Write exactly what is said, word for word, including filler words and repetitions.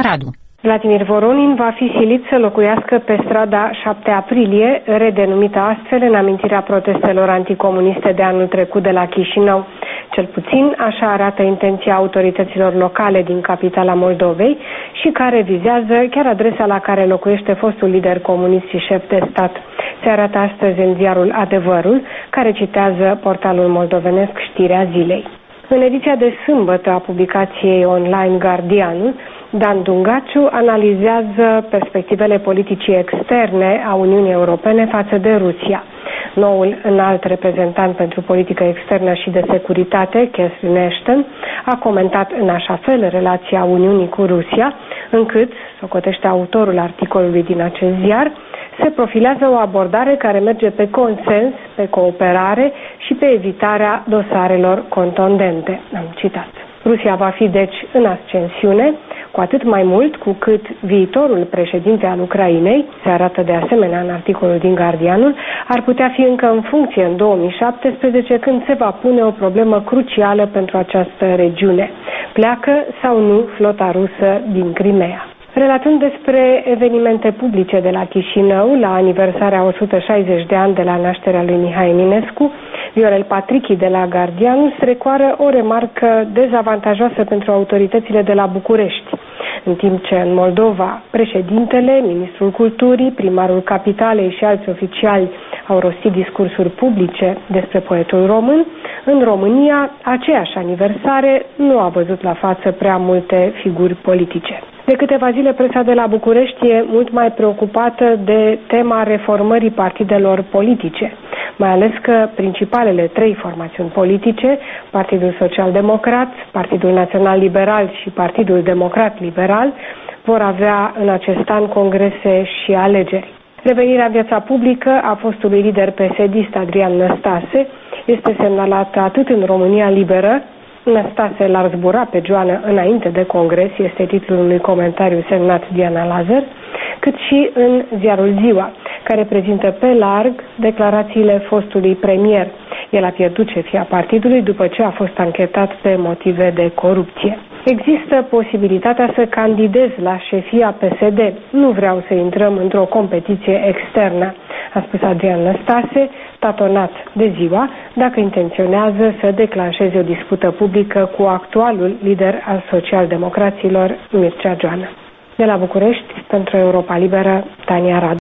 Radu. Vladimir Voronin va fi silit să locuiască pe strada șapte aprilie, redenumită astfel în amintirea protestelor anticomuniste de anul trecut de la Chișinău. Cel puțin așa arată intenția autorităților locale din capitala Moldovei și care vizează chiar adresa la care locuiește fostul lider comunist și șef de stat. Se arată astăzi în ziarul Adevărul, care citează portalul moldovenesc Știrea Zilei. În ediția de sâmbătă a publicației online Guardianul, Dan Dungaciu analizează perspectivele politicii externe a Uniunii Europene față de Rusia. Noul înalt reprezentant pentru politică externă și de securitate, Catherine Ashton, a comentat în așa fel relația Uniunii cu Rusia, încât, socotește autorul articolului din acest ziar, se profilează o abordare care merge pe consens, pe cooperare și pe evitarea dosarelor contundente. Am citat. Rusia va fi deci în ascensiune, cu atât mai mult cu cât viitorul președinte al Ucrainei, se arată de asemenea în articolul din Guardianul, ar putea fi încă în funcție în două mii șaptesprezece, când se va pune o problemă crucială pentru această regiune. Pleacă sau nu flota rusă din Crimea? Relatând despre evenimente publice de la Chișinău, la aniversarea o sută șaizeci de ani de la nașterea lui Mihai Eminescu, Viorel Patrichi de la Guardianul strecoară o remarcă dezavantajoasă pentru autoritățile de la București. În timp ce în Moldova președintele, ministrul culturii, primarul capitalei și alți oficiali au rostit discursuri publice despre poetul român, în România aceeași aniversare nu a văzut la față prea multe figuri politice. De câteva zile, presa de la București e mult mai preocupată de tema reformării partidelor politice, mai ales că principalele trei formațiuni politice, Partidul Social-Democrat, Partidul Național Liberal și Partidul Democrat Liberal, vor avea în acest an congrese și alegeri. Revenirea în viața publică a fostului lider P S D-ist Adrian Năstase este semnalată atât în România Liberă, Năstase l-ar zbura pe Joană înainte de congres, este titlul unui comentariu semnat Diana Lazar, cât și în ziarul Ziua, care prezintă pe larg declarațiile fostului premier. El a pierdut șefia partidului după ce a fost anchetat pe motive de corupție. Există posibilitatea să candidez la șefia P S D. Nu vreau să intrăm într-o competiție externă, a spus Adrian Năstase, tatonat de Ziua, dacă intenționează să declanșeze o dispută publică cu actualul lider al social-democraților, Mircea Joană. De la București, pentru Europa Liberă, Tania Radu.